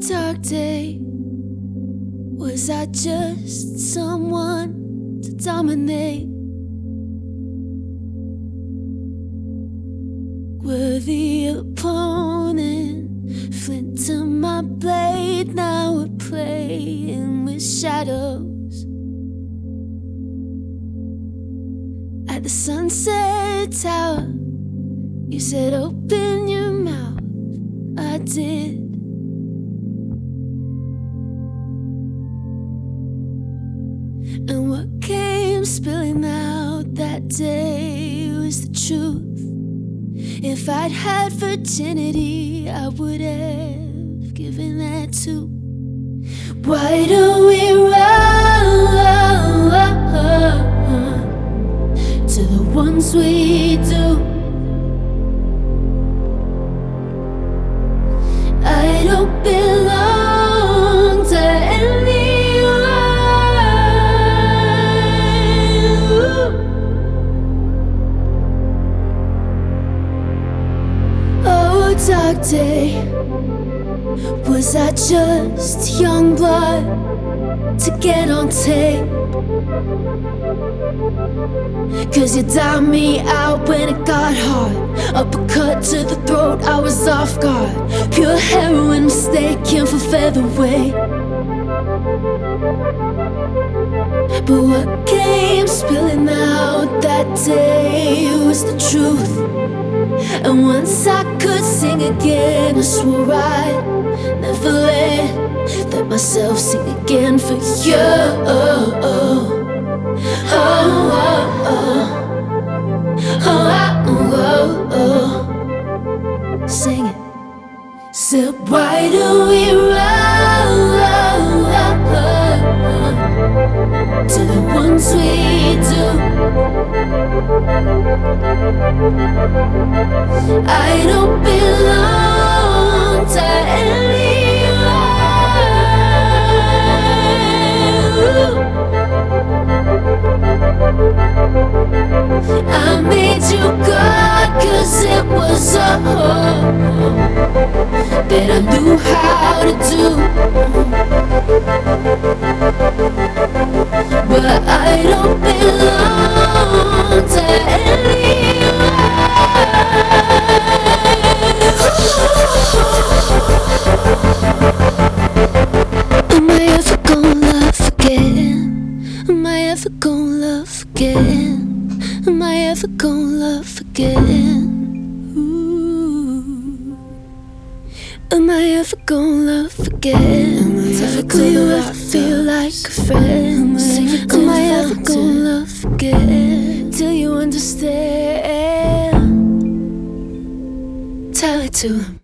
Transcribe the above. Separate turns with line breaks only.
dark day. Was I just someone to dominate? Worthy opponent, flint to my blade. Now we're playing with shadows. At the Sunset Tower, you said open your mouth. I did. And what came spilling out that day was the truth. If I'd had virginity, I would have given that too. Why don't we run to the ones we do? I don't belong to anyone. Oh, dark day, was I just young blood to get on tape? 'Cause you dialed me out when it got hard. Uppercut to the throat, I was off guard. Pure heroin mistaken for featherweight. But what came spilling out that day was the truth. And once I could sing again, I swore I'd never let myself sing again for you. Sing it. So why do we run to the ones we do? I don't belong to anyone. I made you God 'cause it was all that I knew how to do. But I don't belong to anyone. Am I ever gonna love again? Am I ever gonna love again? Am I ever gonna love again? Ooh. Am I ever gonna love again? Do you ever feel like a friend? Am I ever gonna love again? Till you understand. Tell it to him.